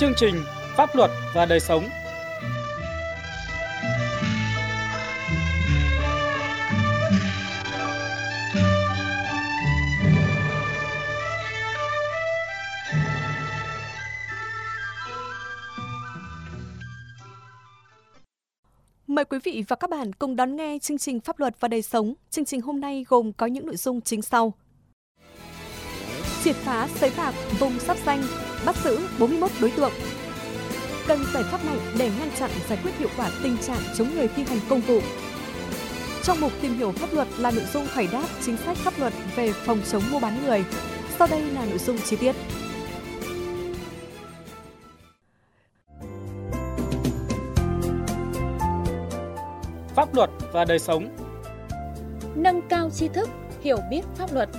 Chương trình Pháp luật và đời sống. Mời quý vị và các bạn cùng đón nghe chương trình Pháp luật và đời sống. Chương trình hôm nay gồm có những nội dung chính sau. Triệt phá sới bạc vùng Giáp Ranh, bắt giữ 41 đối tượng. Cần giải pháp mạnh để ngăn chặn giải quyết hiệu quả tình trạng chống người thi hành công vụ. Trong mục tìm hiểu pháp luật là nội dung hỏi đáp chính sách pháp luật về phòng chống mua bán người. Sau đây là nội dung chi tiết. Pháp luật và đời sống. Nâng cao tri thức, hiểu biết pháp luật.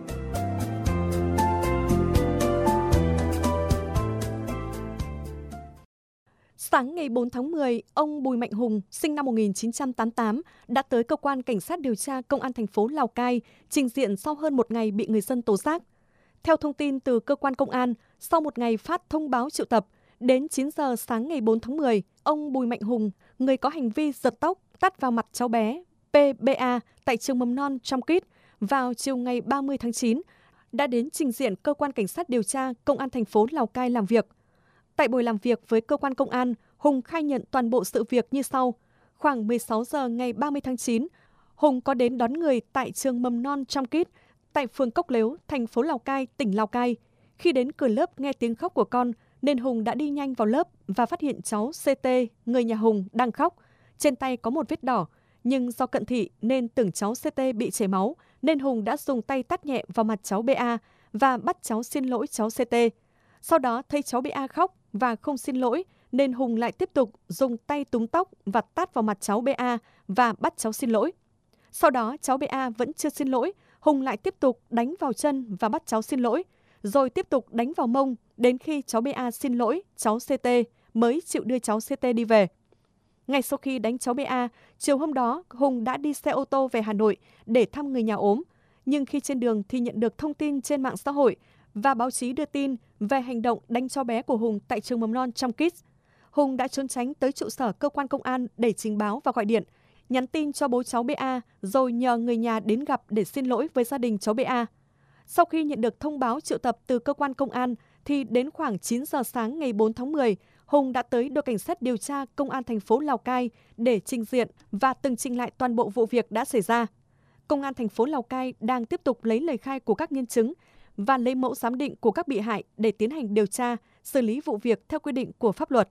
Sáng ngày 4 tháng 10, ông Bùi Mạnh Hùng, sinh năm 1988, đã tới cơ quan cảnh sát điều tra Công an thành phố Lào Cai trình diện sau hơn một ngày bị người dân tố giác. Theo thông tin từ cơ quan công an, sau một ngày phát thông báo triệu tập, đến 9 giờ sáng ngày 4 tháng 10, ông Bùi Mạnh Hùng, người có hành vi giật tóc, tát vào mặt cháu bé PBA tại trường mầm non Trong Kít vào chiều ngày 30 tháng 9, đã đến trình diện cơ quan cảnh sát điều tra Công an thành phố Lào Cai làm việc. Tại buổi làm việc với cơ quan công an, Hùng khai nhận toàn bộ sự việc như sau. Khoảng 16 giờ ngày 30 tháng 9, Hùng có đến đón người tại trường mầm non Trong Kít, tại phường Cốc Lếu, thành phố Lào Cai, tỉnh Lào Cai. Khi đến cửa lớp nghe tiếng khóc của con, nên Hùng đã đi nhanh vào lớp và phát hiện cháu CT, người nhà Hùng, đang khóc. Trên tay có một vết đỏ, nhưng do cận thị nên tưởng cháu CT bị chảy máu, nên Hùng đã dùng tay tát nhẹ vào mặt cháu BA và bắt cháu xin lỗi cháu CT. Sau đó thấy cháu BA khóc và không xin lỗi, nên Hùng lại tiếp tục dùng tay túm tóc và tát vào mặt cháu BA và bắt cháu xin lỗi. Sau đó cháu BA vẫn chưa xin lỗi, Hùng lại tiếp tục đánh vào chân và bắt cháu xin lỗi, rồi tiếp tục đánh vào mông đến khi cháu BA xin lỗi cháu CT mới chịu đưa cháu CT đi về. Ngay sau khi đánh cháu BA, chiều hôm đó Hùng đã đi xe ô tô về Hà Nội để thăm người nhà ốm. Nhưng khi trên đường thì nhận được thông tin trên mạng xã hội và báo chí đưa tin về hành động đánh cháu bé của Hùng tại trường mầm non Trong Kít. Hùng đã trốn tránh tới trụ sở cơ quan công an để trình báo và gọi điện, nhắn tin cho bố cháu BA rồi nhờ người nhà đến gặp để xin lỗi với gia đình cháu BA. Sau khi nhận được thông báo triệu tập từ cơ quan công an thì đến khoảng 9 giờ sáng ngày 4 tháng 10, Hùng đã tới đội cảnh sát điều tra Công an thành phố Lào Cai để trình diện và tường trình lại toàn bộ vụ việc đã xảy ra. Công an thành phố Lào Cai đang tiếp tục lấy lời khai của các nhân chứng và lấy mẫu giám định của các bị hại để tiến hành điều tra, xử lý vụ việc theo quy định của pháp luật.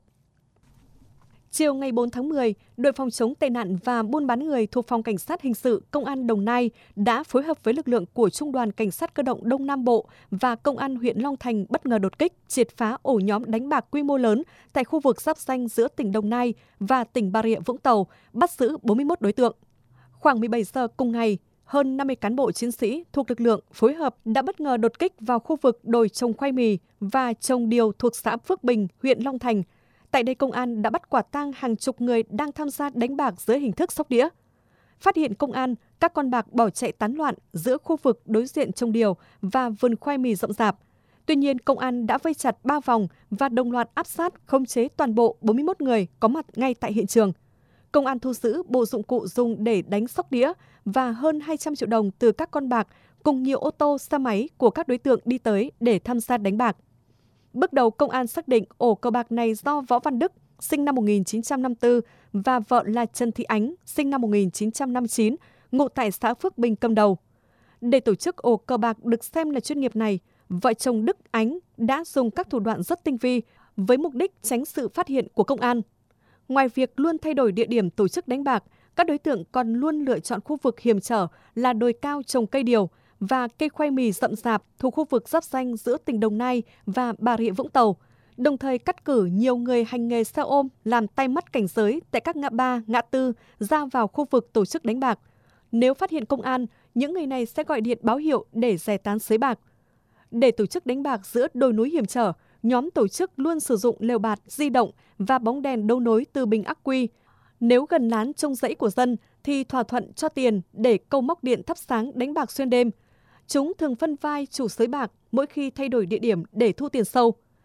Chiều ngày 4 tháng 10, đội phòng chống tệ nạn và buôn bán người thuộc Phòng Cảnh sát Hình sự Công an Đồng Nai đã phối hợp với lực lượng của Trung đoàn Cảnh sát Cơ động Đông Nam Bộ và Công an huyện Long Thành bất ngờ đột kích, triệt phá ổ nhóm đánh bạc quy mô lớn tại khu vực giáp ranh giữa tỉnh Đồng Nai và tỉnh Bà Rịa Vũng Tàu, bắt giữ 41 đối tượng. Khoảng 17 giờ cùng ngày, hơn 50 cán bộ chiến sĩ thuộc lực lượng phối hợp đã bất ngờ đột kích vào khu vực đồi trồng khoai mì và trồng điều thuộc xã Phước Bình, huyện Long Thành. Tại đây, công an đã bắt quả tang hàng chục người đang tham gia đánh bạc dưới hình thức sóc đĩa. Phát hiện công an, các con bạc bỏ chạy tán loạn giữa khu vực đối diện trồng điều và vườn khoai mì rậm rạp. Tuy nhiên, công an đã vây chặt 3 vòng và đồng loạt áp sát khống chế toàn bộ 41 người có mặt ngay tại hiện trường. Công an thu giữ bộ dụng cụ dùng để đánh sóc đĩa và hơn 200 triệu đồng từ các con bạc cùng nhiều ô tô, xe máy của các đối tượng đi tới để tham gia đánh bạc. Bước đầu, công an xác định ổ cờ bạc này do Võ Văn Đức, sinh năm 1954, và vợ là Trần Thị Ánh, sinh năm 1959, ngụ tại xã Phước Bình cầm đầu. Để tổ chức ổ cờ bạc được xem là chuyên nghiệp này, vợ chồng Đức Ánh đã dùng các thủ đoạn rất tinh vi với mục đích tránh sự phát hiện của công an. Ngoài việc luôn thay đổi địa điểm tổ chức đánh bạc, các đối tượng còn luôn lựa chọn khu vực hiểm trở là đồi cao trồng cây điều và cây khoai mì rậm rạp thuộc khu vực giáp ranh giữa tỉnh Đồng Nai và Bà Rịa Vũng Tàu, đồng thời cắt cử nhiều người hành nghề xe ôm làm tay mắt cảnh giới tại các ngã ba, ngã tư ra vào khu vực tổ chức đánh bạc. Nếu phát hiện công an, những người này sẽ gọi điện báo hiệu để giải tán sới bạc. Để tổ chức đánh bạc giữa đồi núi hiểm trở, nhóm tổ chức luôn sử dụng lều bạt di động và bóng đèn đấu nối từ bình ắc quy. Nếu gần lán trông rẫy của dân thì thỏa thuận cho tiền để câu móc điện thắp sáng đánh bạc xuyên đêm. Chúng thường phân vai chủ sới bạc mỗi khi thay đổi địa điểm để thu tiền sâu.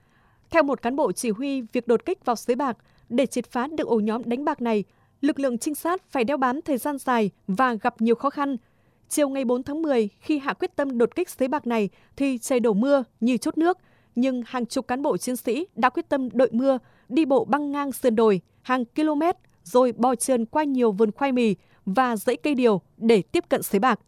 Theo một cán bộ chỉ huy việc đột kích vào sới bạc, để triệt phá được ổ nhóm đánh bạc này, lực lượng trinh sát phải đeo bám thời gian dài và gặp nhiều khó khăn. Chiều ngày 4 tháng 10, khi hạ quyết tâm đột kích sới bạc này thì trời đổ mưa như trút nước, nhưng hàng chục cán bộ chiến sĩ đã quyết tâm đội mưa, đi bộ băng ngang sườn đồi hàng km rồi bò trườn qua nhiều vườn khoai mì và dãy cây điều để tiếp cận sới bạc.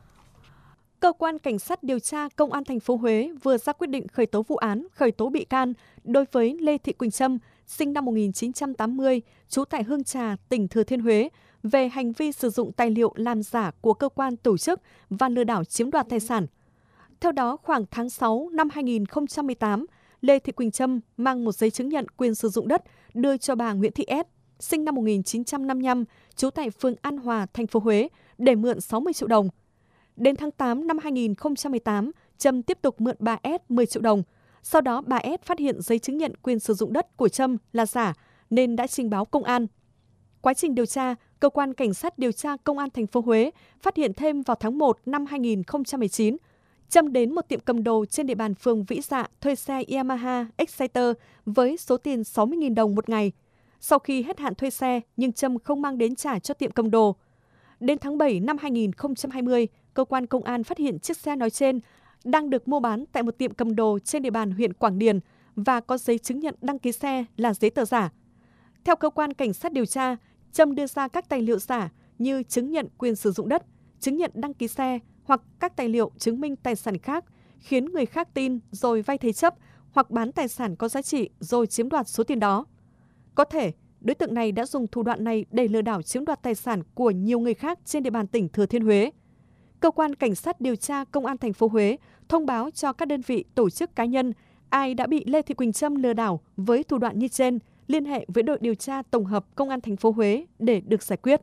Cơ quan Cảnh sát điều tra Công an thành phố Huế vừa ra quyết định khởi tố vụ án, khởi tố bị can đối với Lê Thị Quỳnh Trâm, sinh năm 1980, trú tại Hương Trà, tỉnh Thừa Thiên Huế, về hành vi sử dụng tài liệu làm giả của cơ quan tổ chức và lừa đảo chiếm đoạt tài sản. Theo đó, khoảng tháng 6 năm 2018, Lê Thị Quỳnh Trâm mang một giấy chứng nhận quyền sử dụng đất đưa cho bà Nguyễn Thị S, sinh năm 1955, trú tại phường An Hòa, thành phố Huế, để mượn 60 triệu đồng. Đến tháng 8 năm 2018, Trâm tiếp tục mượn bà S 10 triệu đồng. Sau đó bà S phát hiện giấy chứng nhận quyền sử dụng đất của Trâm là giả nên đã trình báo công an. Quá trình điều tra, Cơ quan Cảnh sát điều tra Công an thành phố Huế phát hiện thêm vào tháng 1 năm 2019, Trâm đến một tiệm cầm đồ trên địa bàn phường Vĩ Dạ thuê xe Yamaha Exciter với số tiền 60.000 đồng một ngày. Sau khi hết hạn thuê xe nhưng Trâm không mang đến trả cho tiệm cầm đồ. Đến tháng 7 năm 2020, cơ quan công an phát hiện chiếc xe nói trên đang được mua bán tại một tiệm cầm đồ trên địa bàn huyện Quảng Điền và có giấy chứng nhận đăng ký xe là giấy tờ giả. Theo cơ quan cảnh sát điều tra, Trâm đưa ra các tài liệu giả như chứng nhận quyền sử dụng đất, chứng nhận đăng ký xe hoặc các tài liệu chứng minh tài sản khác, khiến người khác tin rồi vay thế chấp hoặc bán tài sản có giá trị rồi chiếm đoạt số tiền đó. Có thể, đối tượng này đã dùng thủ đoạn này để lừa đảo chiếm đoạt tài sản của nhiều người khác trên địa bàn tỉnh Thừa Thiên Huế. Cơ quan Cảnh sát điều tra Công an thành phố Huế thông báo cho các đơn vị, tổ chức cá nhân ai đã bị Lê Thị Quỳnh Trâm lừa đảo với thủ đoạn như trên liên hệ với đội điều tra tổng hợp Công an thành phố Huế để được giải quyết.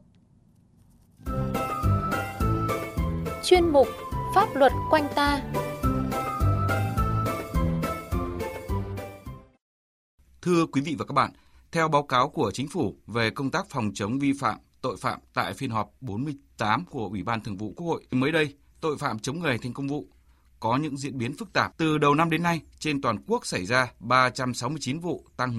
Chuyên mục Pháp luật quanh ta. Thưa quý vị và các bạn, theo báo cáo của Chính phủ về công tác phòng chống vi phạm, tội phạm tại phiên họp 48 của Ủy ban Thường vụ Quốc hội, mới đây, tội phạm chống người thành công vụ có những diễn biến phức tạp. Từ đầu năm đến nay, trên toàn quốc xảy ra 369 vụ, tăng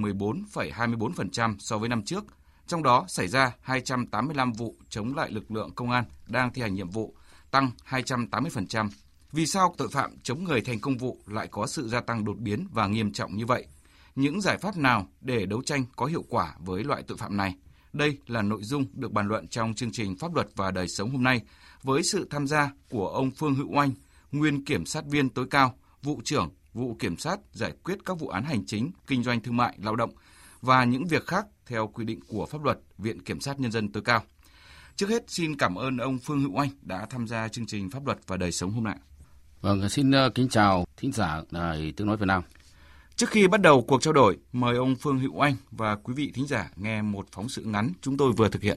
14,24% so với năm trước. Trong đó xảy ra 285 vụ chống lại lực lượng công an đang thi hành nhiệm vụ, tăng 280%. Vì sao tội phạm chống người thành công vụ lại có sự gia tăng đột biến và nghiêm trọng như vậy? Những giải pháp nào để đấu tranh có hiệu quả với loại tội phạm này? Đây là nội dung được bàn luận trong chương trình Pháp luật và đời sống hôm nay với sự tham gia của ông Phương Hữu Oanh, nguyên kiểm sát viên tối cao, vụ trưởng vụ kiểm sát giải quyết các vụ án hành chính, kinh doanh thương mại, lao động và những việc khác theo quy định của pháp luật, Viện Kiểm sát Nhân dân tối cao. Trước hết, xin cảm ơn ông Phương Hữu Oanh đã tham gia chương trình Pháp luật và đời sống hôm nay. Vâng, xin kính chào thính giả Đài Tiếng nói Việt Nam. Trước khi bắt đầu cuộc trao đổi, mời ông Phương Hữu Oanh và quý vị thính giả nghe một phóng sự ngắn chúng tôi vừa thực hiện.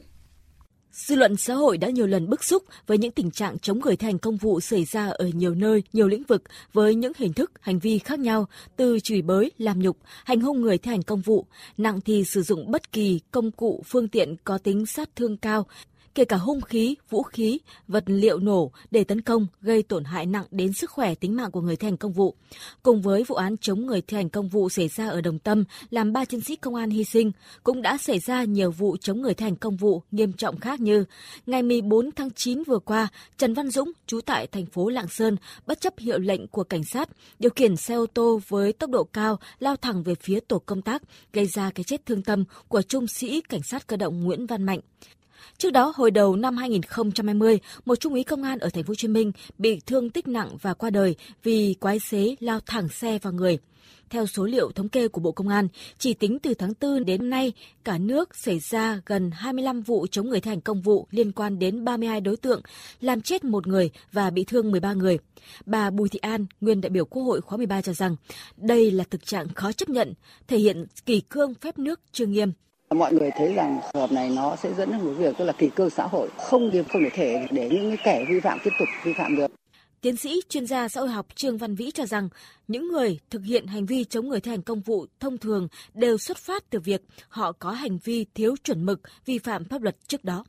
Dư luận xã hội đã nhiều lần bức xúc với những tình trạng chống người thi hành công vụ xảy ra ở nhiều nơi, nhiều lĩnh vực với những hình thức, hành vi khác nhau, từ chửi bới, làm nhục, hành hung người thi hành công vụ, nặng thì sử dụng bất kỳ công cụ, phương tiện có tính sát thương cao, kể cả hung khí, vũ khí, vật liệu nổ để tấn công, gây tổn hại nặng đến sức khỏe, tính mạng của người thi hành công vụ. Cùng với vụ án chống người thi hành công vụ xảy ra ở Đồng Tâm, làm 3 chiến sĩ công an hy sinh, cũng đã xảy ra nhiều vụ chống người thi hành công vụ nghiêm trọng khác như ngày 14 tháng 9 vừa qua, Trần Văn Dũng, trú tại thành phố Lạng Sơn, bất chấp hiệu lệnh của cảnh sát, điều khiển xe ô tô với tốc độ cao lao thẳng về phía tổ công tác, gây ra cái chết thương tâm của trung sĩ cảnh sát cơ động Nguyễn Văn Mạnh. Trước đó, hồi đầu năm 2020, một trung úy công an ở thành phố Hồ Chí Minh bị thương tích nặng và qua đời vì quái xế lao thẳng xe vào người. Theo số liệu thống kê của Bộ Công an, chỉ tính từ tháng 4 đến nay, cả nước xảy ra gần 25 vụ chống người thi hành công vụ liên quan đến 32 đối tượng, làm chết 1 người và bị thương 13 người. Bà Bùi Thị An, nguyên đại biểu Quốc hội khóa 13 cho rằng, đây là thực trạng khó chấp nhận, thể hiện kỷ cương phép nước chưa nghiêm. Mọi người thấy rằng trường hợp này nó sẽ dẫn đến một việc tức là kỷ cương xã hội, không thể để những kẻ vi phạm tiếp tục vi phạm được. Tiến sĩ chuyên gia xã hội học Trương Văn Vĩ cho rằng những người thực hiện hành vi chống người thi hành công vụ thông thường đều xuất phát từ việc họ có hành vi thiếu chuẩn mực, vi phạm pháp luật trước đó.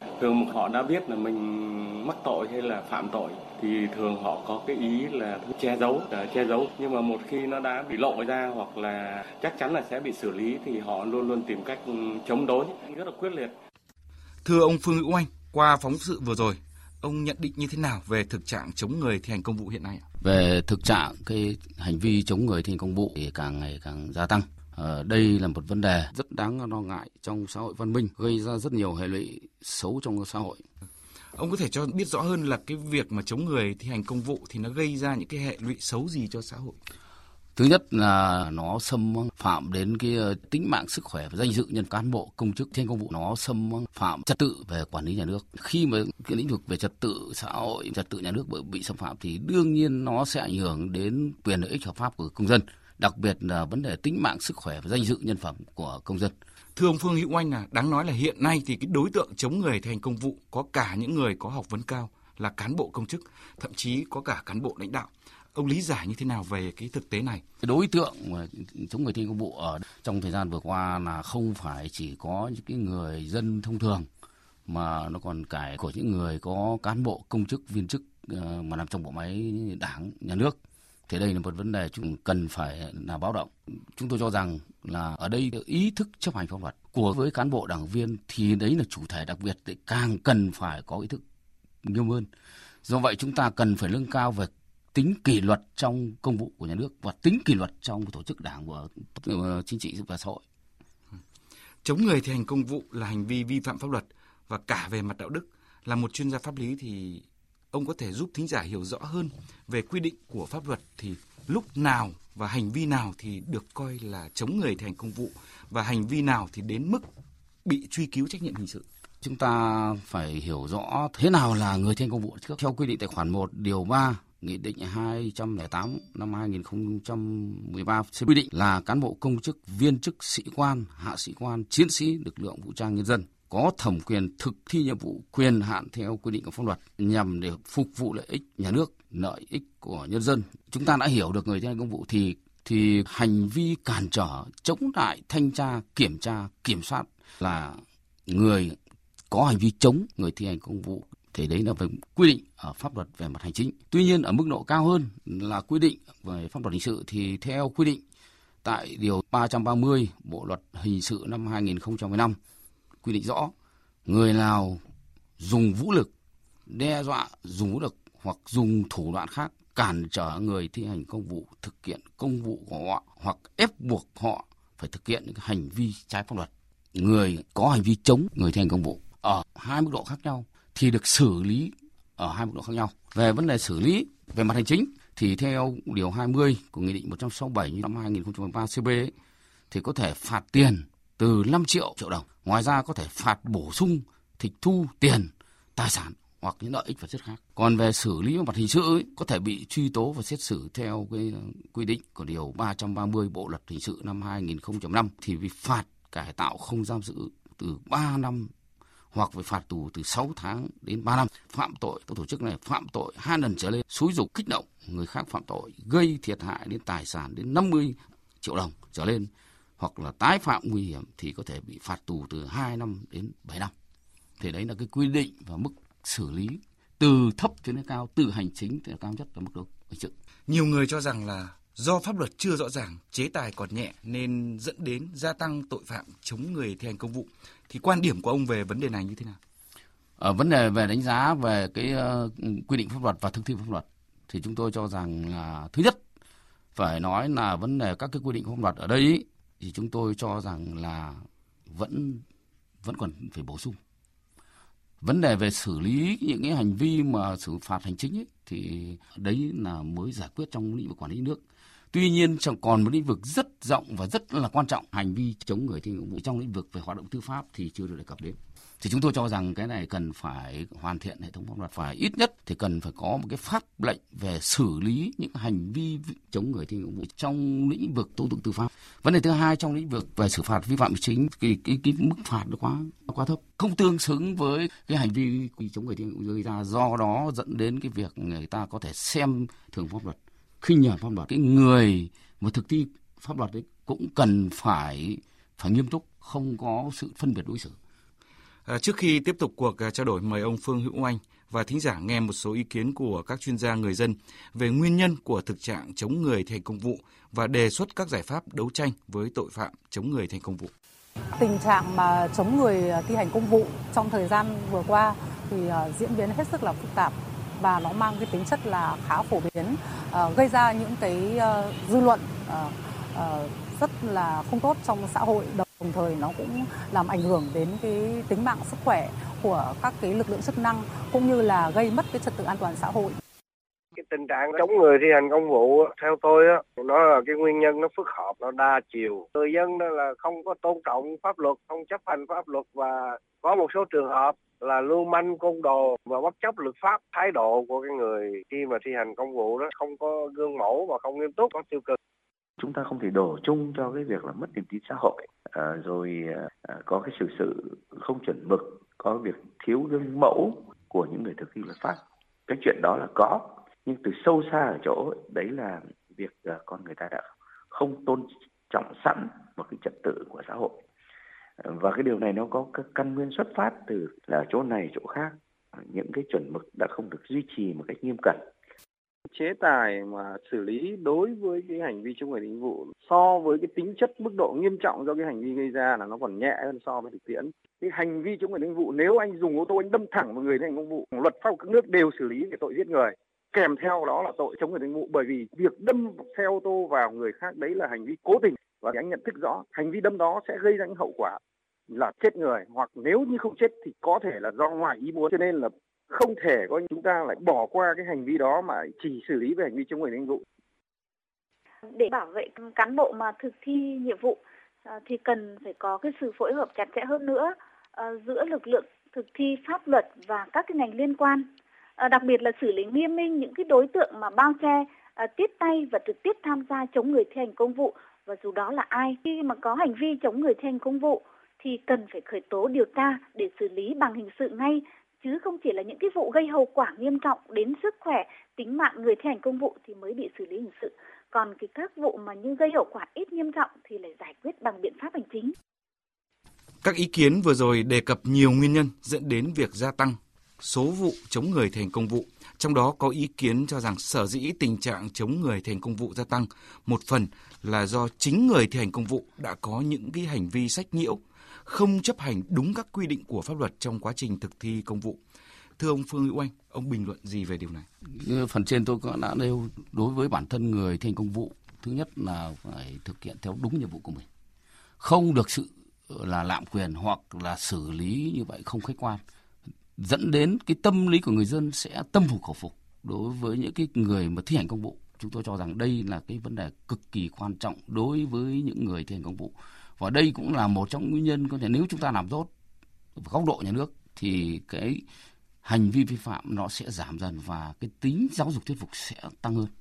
Thường họ đã biết là mình mắc tội hay là phạm tội thì thường họ có cái ý là che giấu, nhưng mà một khi nó đã bị lộ ra hoặc là chắc chắn là sẽ bị xử lý thì họ luôn luôn tìm cách chống đối rất là quyết liệt. Thưa ông Phương Hữu Anh, qua phóng sự vừa rồi, ông nhận định như thế nào về thực trạng chống người thi hành công vụ hiện nay? Về thực trạng cái hành vi chống người thi hành công vụ thì càng ngày càng gia tăng. Đây là một vấn đề rất đáng lo ngại trong xã hội văn minh, gây ra rất nhiều hệ lụy xấu trong xã hội. Ông có thể cho biết rõ hơn là cái việc mà chống người thi hành công vụ thì nó gây ra những cái hệ lụy xấu gì cho xã hội? Thứ nhất là nó xâm phạm đến cái tính mạng, sức khỏe và danh dự nhân cán bộ công chức thi hành công vụ, nó xâm phạm trật tự về quản lý nhà nước. Khi mà cái lĩnh vực về trật tự xã hội, trật tự nhà nước bị xâm phạm thì đương nhiên nó sẽ ảnh hưởng đến quyền lợi ích hợp pháp của công dân, đặc biệt là vấn đề tính mạng, sức khỏe và danh dự nhân phẩm của công dân. Thưa ông Phương Hữu Anh, là đáng nói là hiện nay thì cái đối tượng chống người thi hành công vụ có cả những người có học vấn cao, là cán bộ công chức, thậm chí có cả cán bộ lãnh đạo. Ông lý giải như thế nào về cái thực tế này? Đối tượng chống người thi hành công vụ ở trong thời gian vừa qua là không phải chỉ có những cái người dân thông thường, mà nó còn cả của những người có cán bộ công chức viên chức mà nằm trong bộ máy đảng nhà nước. Thì đây là một vấn đề chúng cần phải là báo động. Chúng tôi cho rằng là ở đây ý thức chấp hành pháp luật của với cán bộ đảng viên thì đấy là chủ thể đặc biệt, thì càng cần phải có ý thức nghiêm hơn. Do vậy chúng ta cần phải nâng cao về tính kỷ luật trong công vụ của nhà nước và tính kỷ luật trong tổ chức đảng của chính trị và xã hội. Chống người thi hành công vụ là hành vi vi phạm pháp luật và cả về mặt đạo đức. Là một chuyên gia pháp lý thì ông có thể giúp thính giả hiểu rõ hơn về quy định của pháp luật thì lúc nào và hành vi nào thì được coi là chống người thi hành công vụ và hành vi nào thì đến mức bị truy cứu trách nhiệm hình sự? Chúng ta phải hiểu rõ thế nào là người thi hành công vụ trước. Theo quy định tại khoản 1 điều 3 Nghị định 208 năm 2013 quy định là cán bộ công chức, viên chức, sĩ quan, hạ sĩ quan, chiến sĩ lực lượng vũ trang nhân dân có thẩm quyền thực thi nhiệm vụ quyền hạn theo quy định của pháp luật nhằm để phục vụ lợi ích nhà nước, lợi ích của nhân dân. Chúng ta đã hiểu được người thi hành công vụ thì hành vi cản trở, chống lại, thanh tra, kiểm tra, kiểm soát là người có hành vi chống người thi hành công vụ. Thì đấy là về quy định ở pháp luật về mặt hành chính. Tuy nhiên ở mức độ cao hơn là quy định về pháp luật hình sự thì theo quy định tại điều 330 Bộ luật hình sự năm 2015 quy định rõ người nào dùng vũ lực, đe dọa dùng vũ lực hoặc dùng thủ đoạn khác cản trở người thi hành công vụ thực hiện công vụ của họ hoặc ép buộc họ phải thực hiện những hành vi trái pháp luật. Người có hành vi chống người thi hành công vụ ở hai mức độ khác nhau thì được xử lý ở hai mức độ khác nhau. Về vấn đề xử lý về mặt hành chính thì theo điều 20 của Nghị định 167 năm 2013 CB thì có thể phạt tiền từ 5 triệu đồng. Ngoài ra có thể phạt bổ sung, tịch thu tiền, tài sản hoặc những lợi ích vật chất khác. Còn về xử lý về mặt hình sự có thể bị truy tố và xét xử theo cái quy định của điều 330 Bộ luật hình sự năm 2005 thì bị phạt cải tạo không giam giữ từ 3 năm hoặc phải phạt tù từ 6 tháng đến 3 năm. Phạm tội, các tổ chức này phạm tội 2 lần trở lên, xúi giục kích động người khác phạm tội, gây thiệt hại đến tài sản đến 50 triệu đồng trở lên, hoặc là tái phạm nguy hiểm thì có thể bị phạt tù từ 2 năm đến 7 năm. Thì đấy là cái quy định và mức xử lý từ thấp cho đến cao, từ hành chính tới cao nhất là mức độ hình sự. Nhiều người cho rằng là do pháp luật chưa rõ ràng, chế tài còn nhẹ nên dẫn đến gia tăng tội phạm chống người thi hành công vụ. Thì quan điểm của ông về vấn đề này như thế nào? Ở vấn đề về đánh giá về cái quy định pháp luật và thực thi pháp luật thì chúng tôi cho rằng là thứ nhất phải nói là vấn đề các cái quy định pháp luật ở đây thì chúng tôi cho rằng là vẫn còn phải bổ sung. Vấn đề về xử lý những cái hành vi mà xử phạt hành chính ấy, thì đấy là mới giải quyết trong lĩnh vực quản lý nước. Tuy nhiên còn một lĩnh vực rất rộng và rất là quan trọng, hành vi chống người thi hành công vụ trong lĩnh vực về hoạt động tư pháp thì chưa được đề cập đến. Thì chúng tôi cho rằng cái này cần phải hoàn thiện hệ thống pháp luật, phải ít nhất thì cần phải có một cái pháp lệnh về xử lý những hành vi chống người thi hành công vụ trong lĩnh vực tố tụng tư pháp. Vấn đề thứ hai, trong lĩnh vực về xử phạt vi phạm hành chính, cái mức phạt nó quá thấp, không tương xứng với cái hành vi chống người thi hành công vụ gây ra, do đó dẫn đến cái việc người ta có thể xem thường pháp luật, khinh nhờn pháp luật. Cái người mà thực thi pháp luật ấy cũng cần phải nghiêm túc, không có sự phân biệt đối xử. Trước khi tiếp tục cuộc trao đổi, mời ông Phương Hữu Oanh và thính giả nghe một số ý kiến của các chuyên gia người dân về nguyên nhân của thực trạng chống người thi hành công vụ và đề xuất các giải pháp đấu tranh với tội phạm chống người thi hành công vụ. Tình trạng mà chống người thi hành công vụ trong thời gian vừa qua thì diễn biến hết sức là phức tạp và nó mang cái tính chất là khá phổ biến, gây ra những cái dư luận rất là không tốt trong xã hội, đồng thời nó cũng làm ảnh hưởng đến cái tính mạng sức khỏe của các cái lực lượng chức năng cũng như là gây mất cái trật tự an toàn xã hội. Cái tình trạng chống người thi hành công vụ theo tôi nó là cái nguyên nhân nó phức hợp, nó đa chiều. Người dân đó là không có tôn trọng pháp luật, không chấp hành pháp luật và có một số trường hợp là lưu manh côn đồ và bất chấp luật pháp. Thái độ của cái người khi mà thi hành công vụ đó không có gương mẫu và không nghiêm túc, có tiêu cực. Chúng ta không thể đổ chung cho cái việc là mất niềm tin xã hội, có cái sự không chuẩn mực, có việc thiếu gương mẫu của những người thực thi luật pháp. Cái chuyện đó là có, nhưng từ sâu xa ở chỗ đấy là việc con người ta đã không tôn trọng sẵn một cái trật tự của xã hội. Và cái điều này nó có các căn nguyên xuất phát từ là chỗ này chỗ khác, những cái chuẩn mực đã không được duy trì một cách nghiêm cẩn. Chế tài mà xử lý đối với cái hành vi chống người thi hành công vụ so với cái tính chất mức độ nghiêm trọng do cái hành vi gây ra là nó còn nhẹ hơn so với thực tiễn. Cái hành vi chống người thi hành công vụ, nếu anh dùng ô tô anh đâm thẳng vào người thi hành công vụ, luật pháp các nước đều xử lý về tội giết người, kèm theo đó là tội chống người thi hành công vụ, bởi vì việc đâm xe ô tô vào người khác đấy là hành vi cố tình và anh nhận thức rõ hành vi đâm đó sẽ gây ra những hậu quả là chết người, hoặc nếu như không chết thì có thể là do ngoài ý muốn, cho nên là không thể có chúng ta lại bỏ qua cái hành vi đó mà chỉ xử lý về hành vi chống người thi hành công vụ. Để bảo vệ cán bộ mà thực thi nhiệm vụ thì cần phải có cái sự phối hợp chặt chẽ hơn nữa giữa lực lượng thực thi pháp luật và các cái ngành liên quan, đặc biệt là xử lý nghiêm minh những cái đối tượng mà bao che, tiếp tay và trực tiếp tham gia chống người thi hành công vụ, và dù đó là ai. Khi mà có hành vi chống người thi hành công vụ thì cần phải khởi tố điều tra để xử lý bằng hình sự ngay, chứ không chỉ là những cái vụ gây hậu quả nghiêm trọng đến sức khỏe, tính mạng người thi hành công vụ thì mới bị xử lý hình sự. Còn các vụ mà như gây hậu quả ít nghiêm trọng thì lại giải quyết bằng biện pháp hành chính. Các ý kiến vừa rồi đề cập nhiều nguyên nhân dẫn đến việc gia tăng số vụ chống người thi hành công vụ. Trong đó có ý kiến cho rằng sở dĩ tình trạng chống người thi hành công vụ gia tăng một phần là do chính người thi hành công vụ đã có những cái hành vi sách nhiễu, không chấp hành đúng các quy định của pháp luật trong quá trình thực thi công vụ. Thưa ông Phương Hữu Oanh, ông bình luận gì về điều này? Phần trên tôi cũng đã nêu, đối với bản thân người thi hành công vụ, thứ nhất là phải thực hiện theo đúng nhiệm vụ của mình, không được sự là lạm quyền hoặc là xử lý như vậy không khách quan, dẫn đến cái tâm lý của người dân sẽ tâm phục khẩu phục đối với những cái người mà thi hành công vụ. Chúng tôi cho rằng đây là cái vấn đề cực kỳ quan trọng đối với những người thi hành công vụ. Và đây cũng là một trong nguyên nhân có thể nếu chúng ta làm tốt góc độ nhà nước thì cái hành vi vi phạm nó sẽ giảm dần và cái tính giáo dục thuyết phục sẽ tăng hơn.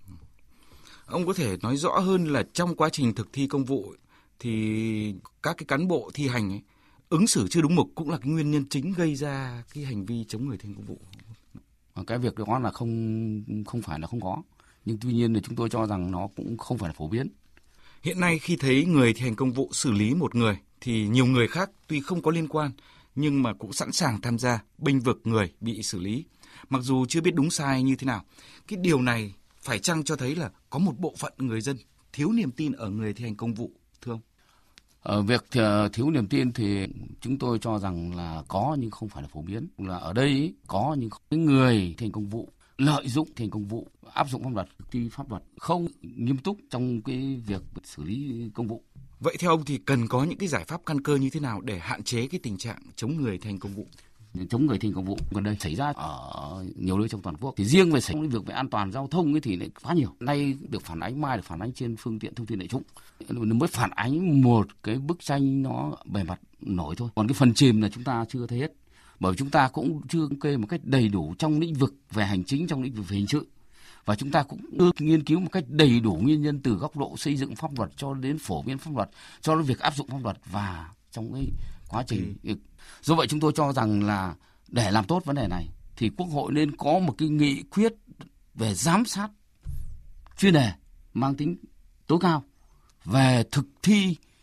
Ông có thể nói rõ hơn là trong quá trình thực thi công vụ thì các cái cán bộ thi hành ấy, ứng xử chưa đúng mực cũng là cái nguyên nhân chính gây ra cái hành vi chống người thi hành công vụ. Cái việc đó là không phải là không có, nhưng tuy nhiên thì chúng tôi cho rằng nó cũng không phải là phổ biến. Hiện nay khi thấy người thi hành công vụ xử lý một người thì nhiều người khác tuy không có liên quan nhưng mà cũng sẵn sàng tham gia bênh vực người bị xử lý, mặc dù chưa biết đúng sai như thế nào. Cái điều này phải chăng cho thấy là có một bộ phận người dân thiếu niềm tin ở người thi hành công vụ, thưa ông? Việc thiếu niềm tin thì chúng tôi cho rằng là có nhưng không phải là phổ biến. Là ở đây có những người thi hành công vụ lợi dụng thi hành công vụ, áp dụng pháp luật, thực thi pháp luật không nghiêm túc trong cái việc xử lý công vụ. Vậy theo ông thì cần có những cái giải pháp căn cơ như thế nào để hạn chế cái tình trạng chống người thi hành công vụ? Chống người thi hành công vụ gần đây xảy ra ở nhiều nơi trong toàn quốc. Thì riêng về lĩnh vực về an toàn giao thông ấy thì lại quá nhiều. Nay được phản ánh, mai được phản ánh trên phương tiện thông tin đại chúng. Nó mới phản ánh một cái bức tranh nó bề mặt nổi thôi. Còn cái phần chìm là chúng ta chưa thấy hết. Bởi vì chúng ta cũng chưa kê một cách đầy đủ trong lĩnh vực về hành chính, trong lĩnh vực về hình sự. Và chúng ta cũng chưa nghiên cứu một cách đầy đủ nguyên nhân từ góc độ xây dựng pháp luật cho đến phổ biến pháp luật, cho đến việc áp dụng pháp luật và trong cái quá trình. Do vậy chúng tôi cho rằng là để làm tốt vấn đề này thì Quốc hội nên có một cái nghị quyết về giám sát chuyên đề mang tính tối cao về thực thi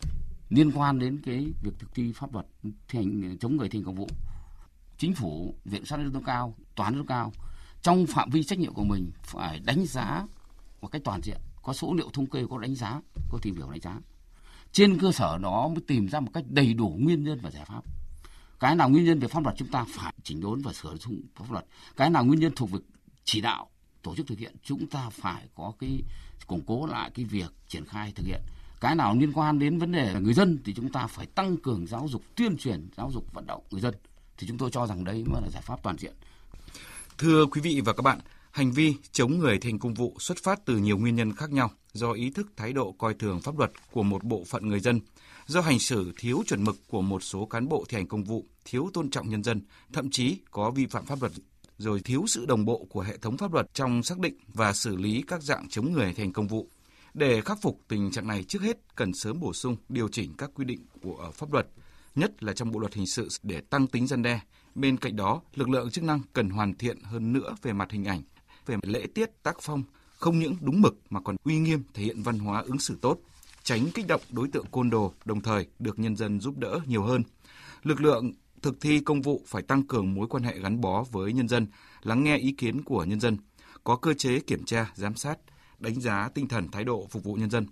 liên quan đến cái việc thực thi pháp luật chống người thi hành công vụ. Chính phủ, Viện Sát nhân dân tối cao, Tòa án nhân dân tối cao trong phạm vi trách nhiệm của mình phải đánh giá một cách toàn diện, có số liệu thống kê, có đánh giá, có tìm hiểu đánh giá. Trên cơ sở đó mới tìm ra một cách đầy đủ nguyên nhân và giải pháp. Cái nào nguyên nhân về pháp luật chúng ta phải chỉnh đốn và sửa đổi pháp luật. Cái nào nguyên nhân thuộc về chỉ đạo, tổ chức thực hiện chúng ta phải có cái củng cố lại cái việc triển khai thực hiện. Cái nào liên quan đến vấn đề người dân thì chúng ta phải tăng cường giáo dục, tuyên truyền, giáo dục vận động người dân. Thì chúng tôi cho rằng đây mới là giải pháp toàn diện. Thưa quý vị và các bạn, hành vi chống người thi hành công vụ xuất phát từ nhiều nguyên nhân khác nhau, do ý thức thái độ coi thường pháp luật của một bộ phận người dân, do hành xử thiếu chuẩn mực của một số cán bộ thi hành công vụ, thiếu tôn trọng nhân dân, thậm chí có vi phạm pháp luật, rồi thiếu sự đồng bộ của hệ thống pháp luật trong xác định và xử lý các dạng chống người thi hành công vụ. Để khắc phục tình trạng này, trước hết cần sớm bổ sung, điều chỉnh các quy định của pháp luật, nhất là trong Bộ luật hình sự để tăng tính răn đe. Bên cạnh đó, lực lượng chức năng cần hoàn thiện hơn nữa về mặt hình ảnh, về lễ tiết, tác phong, không những đúng mực mà còn uy nghiêm, thể hiện văn hóa ứng xử tốt, tránh kích động đối tượng côn đồ, đồng thời được nhân dân giúp đỡ nhiều hơn. Lực lượng thực thi công vụ phải tăng cường mối quan hệ gắn bó với nhân dân, lắng nghe ý kiến của nhân dân, có cơ chế kiểm tra, giám sát, đánh giá tinh thần thái độ phục vụ nhân dân.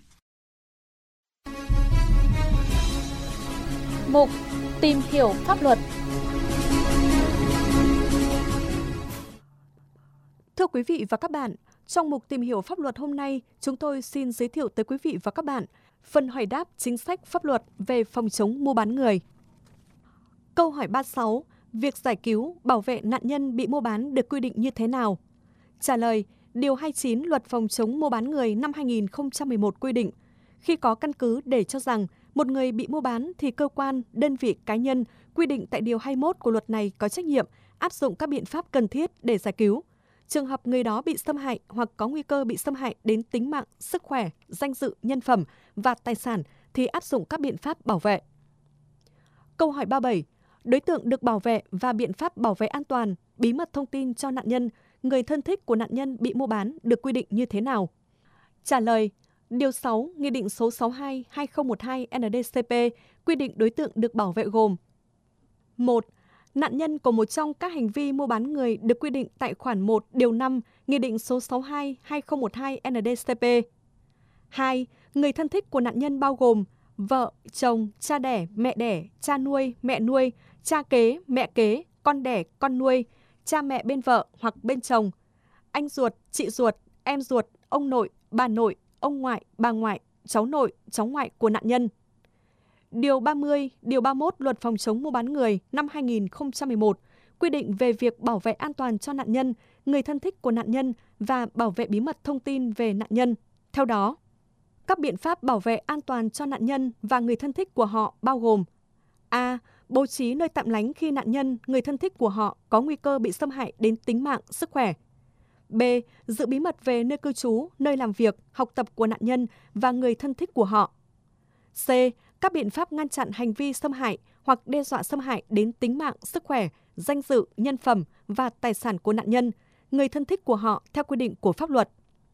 Mục tìm hiểu pháp luật. Thưa quý vị và các bạn, trong mục tìm hiểu pháp luật hôm nay, chúng tôi xin giới thiệu tới quý vị và các bạn phần hỏi đáp chính sách pháp luật về phòng chống mua bán người. Câu hỏi 36. Việc giải cứu, bảo vệ nạn nhân bị mua bán được quy định như thế nào? Trả lời, Điều 29 Luật phòng chống mua bán người năm 2011 quy định, khi có căn cứ để cho rằng một người bị mua bán thì cơ quan, đơn vị cá nhân quy định tại Điều 21 của luật này có trách nhiệm áp dụng các biện pháp cần thiết để giải cứu. Trường hợp người đó bị xâm hại hoặc có nguy cơ bị xâm hại đến tính mạng, sức khỏe, danh dự, nhân phẩm và tài sản thì áp dụng các biện pháp bảo vệ. Câu hỏi 37. Đối tượng được bảo vệ và biện pháp bảo vệ an toàn, bí mật thông tin cho nạn nhân, người thân thích của nạn nhân bị mua bán được quy định như thế nào? Trả lời, Điều 6 Nghị định số 62/2012 NĐ-CP quy định đối tượng được bảo vệ gồm: 1. Nạn nhân của một trong các hành vi mua bán người được quy định tại khoản 1 điều 5 Nghị định số 62/2012 NĐ-CP. 2. Người thân thích của nạn nhân bao gồm vợ, chồng, cha đẻ, cha nuôi, mẹ nuôi, cha kế, mẹ kế, con đẻ, con nuôi, cha mẹ bên vợ hoặc bên chồng, anh ruột, chị ruột, em ruột, ông nội, bà nội, ông ngoại, bà ngoại, cháu nội, cháu ngoại của nạn nhân. Điều 30, Điều 31 Luật phòng chống mua bán người năm 2011 quy định về việc bảo vệ an toàn cho nạn nhân, người thân thích của nạn nhân và bảo vệ bí mật thông tin về nạn nhân. Theo đó, các biện pháp bảo vệ an toàn cho nạn nhân và người thân thích của họ bao gồm: A. Bố trí nơi tạm lánh khi nạn nhân, người thân thích của họ có nguy cơ bị xâm hại đến tính mạng, sức khỏe. B. Giữ bí mật về nơi cư trú, nơi làm việc, học tập của nạn nhân và người thân thích của họ. C. Các biện pháp ngăn chặn hành vi xâm hại hoặc đe dọa xâm hại đến tính mạng, sức khỏe, danh dự, nhân phẩm và tài sản của nạn nhân, người thân thích của họ theo quy định của pháp luật.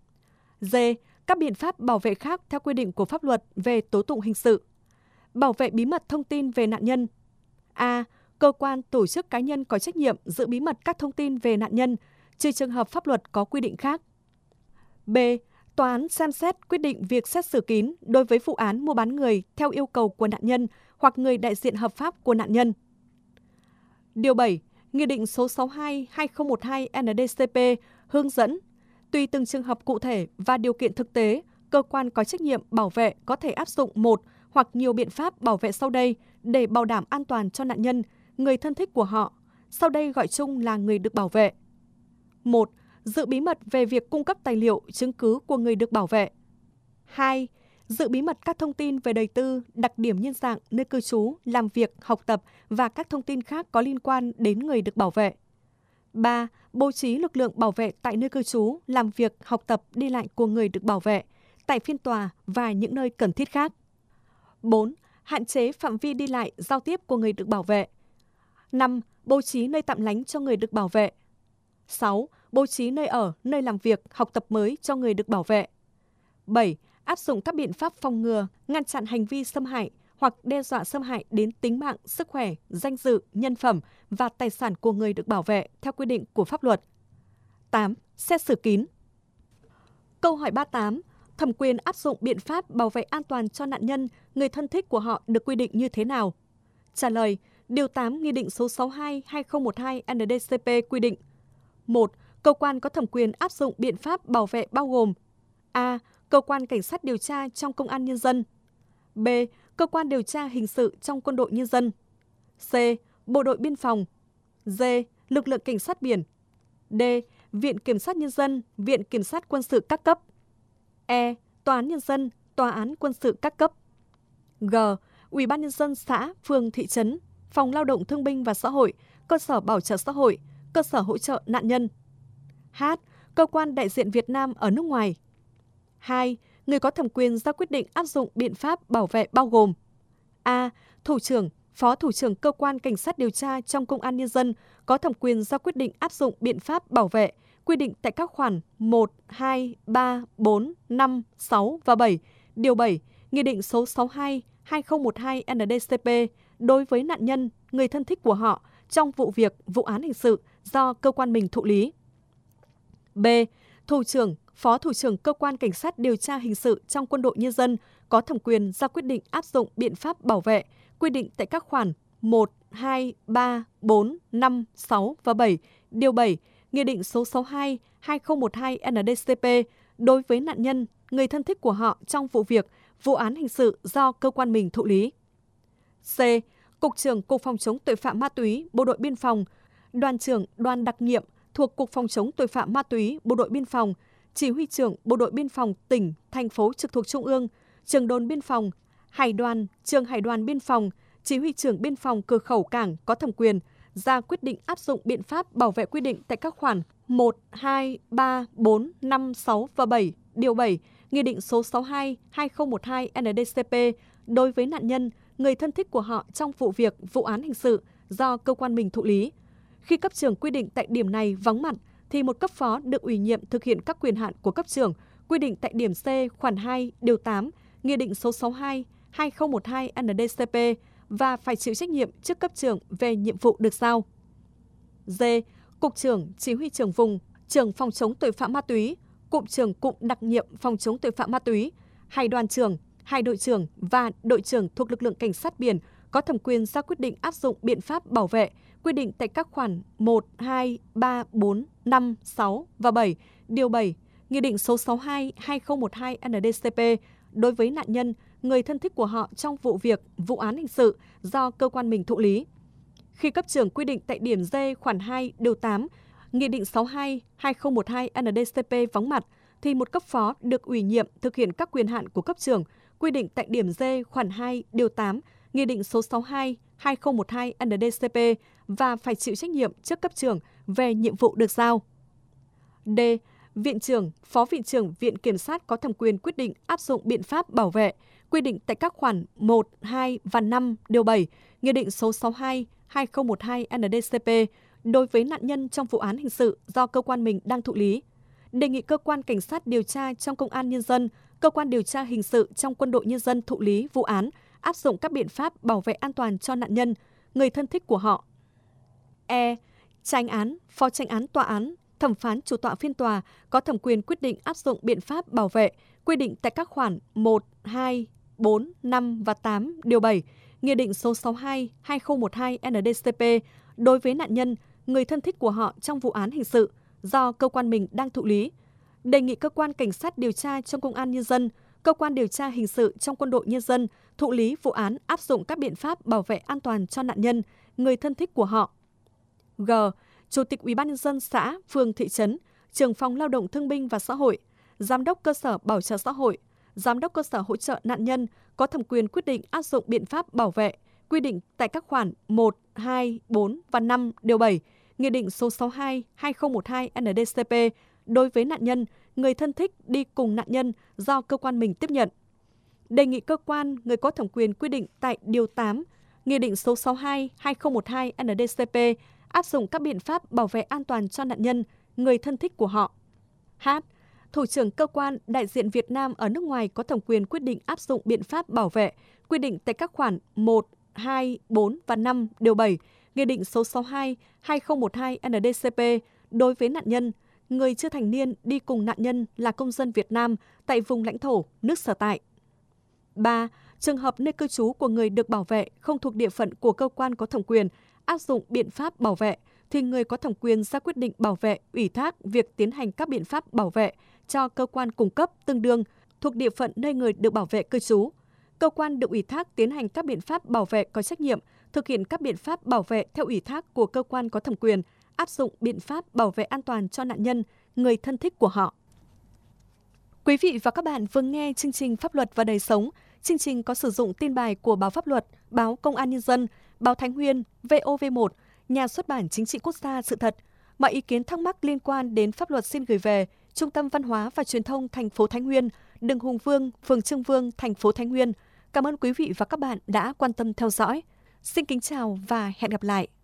D. Các biện pháp bảo vệ khác theo quy định của pháp luật về tố tụng hình sự. Bảo vệ bí mật thông tin về nạn nhân. A. Cơ quan, tổ chức cá nhân có trách nhiệm giữ bí mật các thông tin về nạn nhân, trừ trường hợp pháp luật có quy định khác. B. Tòa án xem xét quyết định việc xét xử kín đối với vụ án mua bán người theo yêu cầu của nạn nhân hoặc người đại diện hợp pháp của nạn nhân. Điều 7. Nghị định số 62/2012 NĐ-CP hướng dẫn, tùy từng trường hợp cụ thể và điều kiện thực tế, cơ quan có trách nhiệm bảo vệ có thể áp dụng một hoặc nhiều biện pháp bảo vệ sau đây để bảo đảm an toàn cho nạn nhân, người thân thích của họ, sau đây gọi chung là người được bảo vệ. 1. Giữ bí mật về việc cung cấp tài liệu, chứng cứ của người được bảo vệ. 2. Giữ bí mật các thông tin về đời tư, đặc điểm nhân dạng, nơi cư trú, làm việc, học tập và các thông tin khác có liên quan đến người được bảo vệ. 3. Bố trí lực lượng bảo vệ tại nơi cư trú, làm việc, học tập, đi lại của người được bảo vệ, tại phiên tòa và những nơi cần thiết khác. 4. Hạn chế phạm vi đi lại, giao tiếp của người được bảo vệ. 5. Bố trí nơi tạm lánh cho người được bảo vệ. 6. Bố trí nơi ở, nơi làm việc, học tập mới cho người được bảo vệ. 7. Áp dụng các biện pháp phòng ngừa, ngăn chặn hành vi xâm hại hoặc đe dọa xâm hại đến tính mạng, sức khỏe, danh dự, nhân phẩm và tài sản của người được bảo vệ theo quy định của pháp luật. 8. Xét xử kín. Câu hỏi 38. Thẩm quyền áp dụng biện pháp bảo vệ an toàn cho nạn nhân, người thân thích của họ được quy định như thế nào? Trả lời. Điều 8 Nghị định số 62/2012 NĐ-CP quy định: 1. Cơ quan có thẩm quyền áp dụng biện pháp bảo vệ bao gồm: A. Cơ quan cảnh sát điều tra trong Công an Nhân dân. B. Cơ quan điều tra hình sự trong Quân đội Nhân dân. C. Bộ đội Biên phòng. D. Lực lượng cảnh sát biển. D. Viện Kiểm sát Nhân dân, Viện Kiểm sát Quân sự các cấp. E. Tòa án Nhân dân, Tòa án Quân sự các cấp. G. Ủy ban Nhân dân xã, phường, thị trấn, Phòng Lao động Thương binh và Xã hội, cơ sở bảo trợ xã hội, cơ sở hỗ trợ nạn nhân. H. Cơ quan đại diện Việt Nam ở nước ngoài. 2. Người có thẩm quyền ra quyết định áp dụng biện pháp bảo vệ bao gồm: A. Thủ trưởng, Phó Thủ trưởng Cơ quan Cảnh sát điều tra trong Công an Nhân dân có thẩm quyền ra quyết định áp dụng biện pháp bảo vệ quy định tại các khoản 1, 2, 3, 4, 5, 6 và 7, điều 7, Nghị định số 62/2012 NĐ-CP đối với nạn nhân, người thân thích của họ trong vụ việc, vụ án hình sự do cơ quan mình thụ lý. B. Thủ trưởng, Phó Thủ trưởng Cơ quan Cảnh sát điều tra hình sự trong Quân đội Nhân dân có thẩm quyền ra quyết định áp dụng biện pháp bảo vệ quy định tại các khoản 1, 2, 3, 4, 5, 6 và 7, điều 7, Nghị định số 62/2012 NĐ-CP đối với nạn nhân, người thân thích của họ trong vụ việc, vụ án hình sự do cơ quan mình thụ lý. C. Cục trưởng Cục Phòng chống tội phạm ma túy, Bộ đội Biên phòng, Đoàn trưởng Đoàn đặc nhiệm thuộc Cục Phòng chống tội phạm ma túy, Bộ đội Biên phòng, Chỉ huy trưởng Bộ đội Biên phòng tỉnh, thành phố trực thuộc Trung ương, Trường đồn biên phòng, Hải đoàn, Trường Hải đoàn Biên phòng, Chỉ huy trưởng Biên phòng cửa khẩu cảng có thẩm quyền ra quyết định áp dụng biện pháp bảo vệ quy định tại các khoản 1, 2, 3, 4, 5, 6 và 7, điều 7, Nghị định số 62/2012 NĐ-CP đối với nạn nhân, người thân thích của họ trong vụ việc, vụ án hình sự do cơ quan mình thụ lý. Khi cấp trưởng quy định tại điểm này vắng mặt, thì một cấp phó được ủy nhiệm thực hiện các quyền hạn của cấp trưởng quy định tại điểm C khoản 2 điều 8 Nghị định số 62/2012 NĐ-CP và phải chịu trách nhiệm trước cấp trưởng về nhiệm vụ được giao. D. Cục trưởng, Chỉ huy trưởng vùng, Trưởng phòng chống tội phạm ma túy, Cụm trưởng Cụm đặc nhiệm phòng chống tội phạm ma túy, Hải đoàn trưởng, Hải đội trưởng và đội trưởng thuộc lực lượng cảnh sát biển có thẩm quyền ra quyết định áp dụng biện pháp bảo vệ quy định tại các khoản 1, 2, 3, 4, 5, 6 và 7, điều 7, Nghị định số 62/2012 NĐ-CP đối với nạn nhân, người thân thích của họ trong vụ việc, vụ án hình sự do cơ quan mình thụ lý. Khi cấp trưởng quy định tại điểm D khoản 2 điều 8 Nghị định 62/2012 NĐ-CP vắng mặt, thì một cấp phó được ủy nhiệm thực hiện các quyền hạn của cấp trưởng quy định tại điểm D khoản 2 điều 8 Nghị định số 62/2012 NĐ-CP và phải chịu trách nhiệm trước cấp trưởng về nhiệm vụ được giao. D. Viện trưởng, Phó Viện trưởng Viện Kiểm sát có thẩm quyền quyết định áp dụng biện pháp bảo vệ quy định tại các khoản 1, 2 và 5 điều 7 Nghị định số 62/2012 NĐ-CP đối với nạn nhân trong vụ án hình sự do cơ quan mình đang thụ lý. Đề nghị cơ quan cảnh sát điều tra trong Công an Nhân dân, cơ quan điều tra hình sự trong Quân đội Nhân dân thụ lý vụ án áp dụng các biện pháp bảo vệ an toàn cho nạn nhân, người thân thích của họ. E. Chánh án, Phó chánh án tòa án, thẩm phán chủ tọa phiên tòa có thẩm quyền quyết định áp dụng biện pháp bảo vệ quy định tại các khoản 1, 2, 4, 5 và 8 điều 7 Nghị định số 62/2012 NĐ-CP đối với nạn nhân, người thân thích của họ trong vụ án hình sự do cơ quan mình đang thụ lý. Đề nghị cơ quan cảnh sát điều tra trong Công an Nhân dân, cơ quan điều tra hình sự trong Quân đội Nhân dân thụ lý vụ án áp dụng các biện pháp bảo vệ an toàn cho nạn nhân, người thân thích của họ. G. Chủ tịch Ủy ban Nhân dân xã, phường, thị trấn, Trưởng phòng Lao động Thương binh và Xã hội, Giám đốc cơ sở bảo trợ xã hội, Giám đốc cơ sở hỗ trợ nạn nhân có thẩm quyền quyết định áp dụng biện pháp bảo vệ quy định tại các khoản 1, 2, 4 và 5 điều 7 Nghị định số 62/2012 NĐ-CP đối với nạn nhân, người thân thích đi cùng nạn nhân do cơ quan mình tiếp nhận. Đề nghị cơ quan, người có thẩm quyền quy định tại điều 8 Nghị định số 62/2012 NĐ-CP áp dụng các biện pháp bảo vệ an toàn cho nạn nhân, người thân thích của họ. H. Thủ trưởng cơ quan đại diện Việt Nam ở nước ngoài có thẩm quyền quyết định áp dụng biện pháp bảo vệ quy định tại các khoản 1, 2, 4 và 5 điều 7 Nghị định số 62/2012 NĐ-CP đối với nạn nhân, người chưa thành niên đi cùng nạn nhân là công dân Việt Nam tại vùng lãnh thổ nước sở tại. 3. Trường hợp nơi cư trú của người được bảo vệ không thuộc địa phận của cơ quan có thẩm quyền áp dụng biện pháp bảo vệ, thì người có thẩm quyền ra quyết định bảo vệ ủy thác việc tiến hành các biện pháp bảo vệ cho cơ quan cung cấp tương đương thuộc địa phận nơi người được bảo vệ cư trú. Cơ quan được ủy thác tiến hành các biện pháp bảo vệ có trách nhiệm thực hiện các biện pháp bảo vệ theo ủy thác của cơ quan có thẩm quyền, áp dụng biện pháp bảo vệ an toàn cho nạn nhân, người thân thích của họ. Quý vị và các bạn vừa nghe chương trình Pháp luật và đời sống. Chương trình có sử dụng tin bài của báo Pháp luật, báo Công an Nhân dân, báo Thái Nguyên, VOV1, Nhà xuất bản Chính trị Quốc gia Sự thật. Mọi ý kiến thắc mắc liên quan đến pháp luật xin gửi về Trung tâm Văn hóa và Truyền thông thành phố Thái Nguyên, đường Hùng Vương, phường Trương Vương, thành phố Thái Nguyên. Cảm ơn quý vị và các bạn đã quan tâm theo dõi. Xin kính chào và hẹn gặp lại.